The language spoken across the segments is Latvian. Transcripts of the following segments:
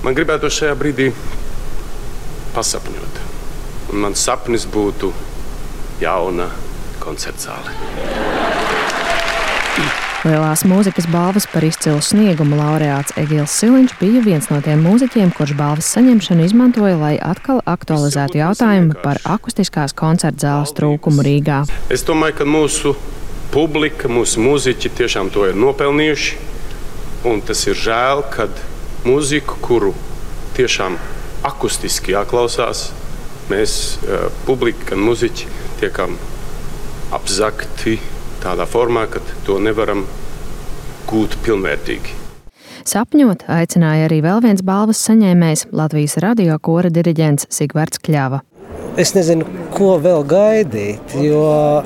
Man gribētu šajā brīdī pasapņot. Un mans sapnis būtu jauna koncertzāle. Lielās mūzikas balvas par izcilu sniegumu laureāts Egils Siliņš bija viens no tiem mūziķiem, kurš balvas saņemšanu izmantoja, lai atkal aktualizētu jautājumu par akustiskās koncertzāles trūkumu Rīgā. Es domāju, ka mūsu publika, mūsu mūziķi tiešām to ir nopelnījuši. Un tas ir žēl, kad mūziku, kuru tiešām akustiski jāklausās, mēs, publika un mūziķi, tiekam apzakti tādā formā, ka to nevaram gūt pilnvērtīgi. Sapņot aicināja arī vēl viens balvas saņēmējs, Latvijas radio kora diriģents Sigvards Kļava. Es nezinu, ko vēl gaidīt, jo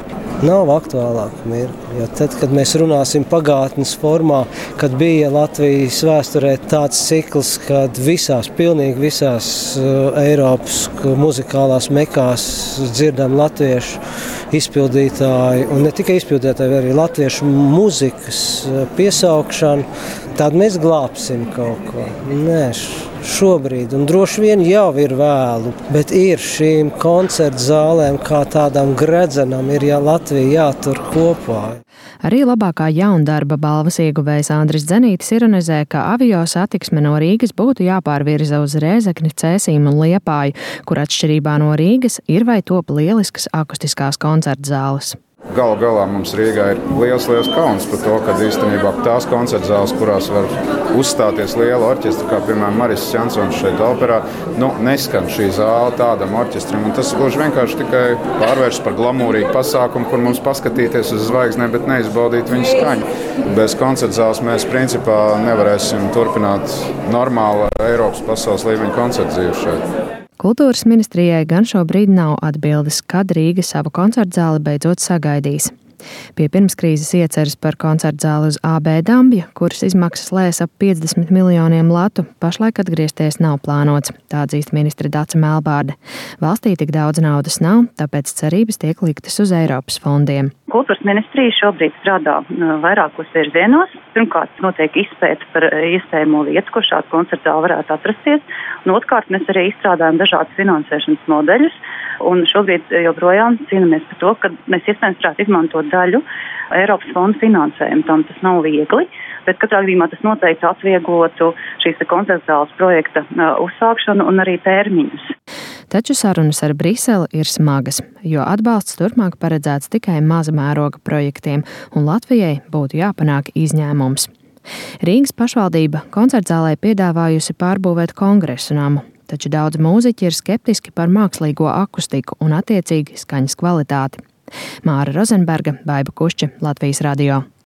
nav aktuālāk mirkli. Jo tad, kad mēs runāsim pagātnes formā, kad bija Latvijas vēsturē tāds cikls, kad pilnīgi visās Eiropas muzikālās mekās dzirdam latviešu izpildītāji, un ne tikai izpildītāji, arī latviešu muzikas piesaukšanu, tad mēs glābsim kaut ko. Nē, šobrīd, un droši vien jau ir vēlu, bet ir šīm koncertu zālēm kā tādām gredzenam ir Latvija jātur kopā. Arī labākā jaundarba balvas ieguvējs Andris Dzenītis ironizē, ka avio satiksme no Rīgas būtu jāpārvirza uz Rēzekni, Cēsīm un Liepāju, kur atšķirībā no Rīgas ir vai top lieliskas akustiskās koncertzāles. Galu galā mums Rīgā ir liels kauns par to, ka īstenībā tās koncertzāles, kurās var uzstāties liela orķestra, kā piemēram Mariss Jansons šeit operā, neskan šī zāle tādam orķestram. Un tas gluži vienkārši tikai pārvērš par glamūrīgu pasākumu, kur mums paskatīties uz zvaigznēm, bet neizbaudīt viņu skaņu. Bez koncertzāles mēs principā nevarēsim turpināt normālu Eiropas pasaules līmeņa koncertu dzīvi šeit. Kultūras ministrijai gan šobrīd nav atbildes, kad Rīga savu koncertzāli beidzot sagaidīs. Pie pirmskrīzes ieceres par koncertzāli uz AB Dambja, kuras izmaksas lēs ap 50 miljoniem latu, pašlaik atgriezties nav plānots, tā atzīst ministre Dace Melbārde. Valstī tik daudz naudas nav, tāpēc cerības tiek liktas uz Eiropas fondiem. Kultūras ministrija šobrīd strādā vairākos virzienos. Pirmkārt, notiek izpēta par iespējamo vietu, kur šāda koncertzāle varētu atrasties. Un otrkārt, mēs arī izstrādājam dažādas finansēšanas modeļus. Un šobrīd joprojām cīnāmies par to, ka mēs iespējams varētu izmantot daļu Eiropas fondu finansējumu. Tam tas nav viegli, bet katrā gadījumā tas noteikti atvieglotu šīs koncertzāles projekta uzsākšanu un arī termiņus. Taču sarunas ar Briseli ir smagas, jo atbalsts turpmāk paredzēts tikai maza mēroga projektiem, un Latvijai būtu jāpanāk izņēmums. Rīgas pašvaldība koncertzālē piedāvājusi pārbūvēt Kongresu namu, taču daudz mūziķi ir skeptiski par mākslīgo akustiku un attiecīgi skaņas kvalitāti. Māra Rozenberga, Baiba Kušķa, Latvijas radio.